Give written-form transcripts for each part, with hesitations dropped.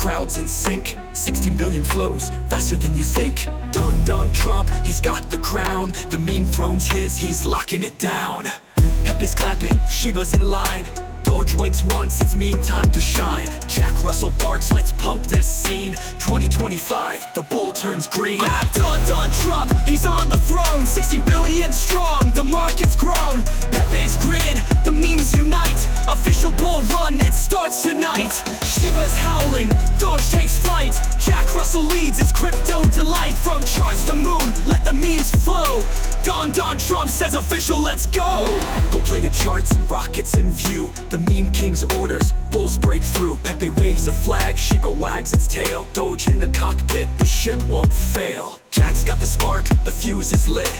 crowds in sync. 60 million flows, faster than you think. Don Trump, he's got the crown. The meme throne's his, he's locking it down. Pepe's clapping, Shiba's in line. Doge winks once, it's meme time to shine. Jack Russell barks, let's pump this scene. 2025, the bull turns green. Don Trump, he's on the throne. 60 billion strong, the market's grown. Pepe's grin, the memes unite. Official bull run, it starts tonight. Shiba's howling, Doge takes flight. Jack Russell leads, it's crypto delight. From charts to moon, let the memes flow. Don Trump says official, let's go. Go play the charts, rockets in view. The meme king's orders, bulls break through. Pepe waves a flag, Shiba wags its tail. Doge in the cockpit, the ship won't fail. Jack's got the spark, the fuse is lit.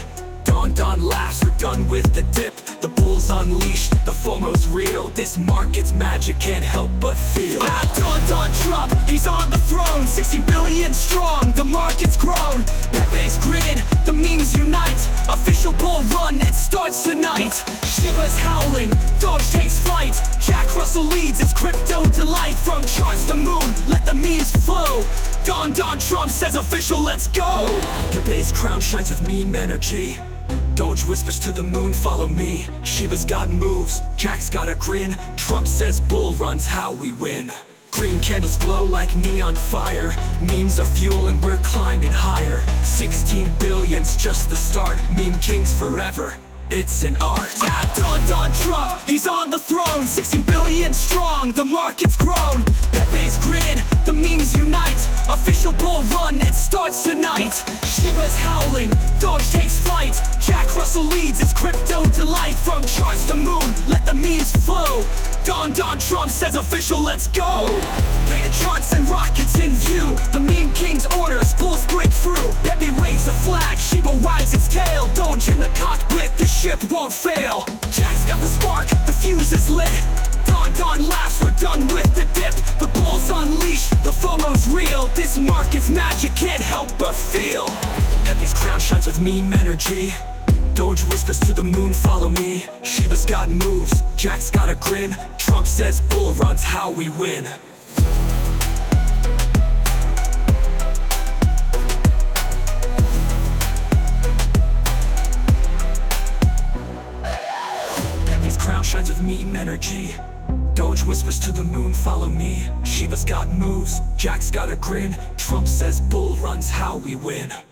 Don laughs, we're done with the dip. The bull's unleashed, the FOMO's real. This market's magic can't help but feel. Don Trump, he's on the throne. 60 billion strong, the market's grown. Pepe's grin, the memes unite. Official bull run, it starts tonight. Shiba's howling, Doge takes flight. Jack Russell leads, it's crypto delight. From charts to moon, let the memes flow. Don Trump says official, let's go. Pepe's crown shines with meme energy. Doge whispers to the moon, follow me. Shiba's got moves, Jack's got a grin. Trump says bull runs how we win. Green candles glow like neon fire. Memes are fuel and we're climbing higher. 16 billion's just the start. Meme kings forever, it's an art. Don Trump, he's on the throne. 60 billion strong, the market's grown. Pepe's grin, the memes unite. Official bull run, it starts tonight. Shiba's howling, Doge takes flight. Jack Russell leads, it's crypto delight. From charts to moon, let the memes flow. Don Trump says official, let's go. Play the charts and rockets in view. The meme king's orders, bulls break through. Pepe waves a flag, Shiba wags its tail. Doge in the cockpit, the ship won't fail. Jack's got the spark, the fuse is lit. Don laughs, we're done with the dip. The bull's unleashed, the FOMO's real. This market's magic can't help but feel. Pepe's crown shines with meme energy. Doge whispers to the moon, follow me. Shiba's got moves, Jack's got a grin. Trump says bull runs how we win. Pepe's crown shines with meme energy. Doge whispers to the moon, follow me. Shiba's got moves, Jack's got a grin. Trump says bull runs how we win.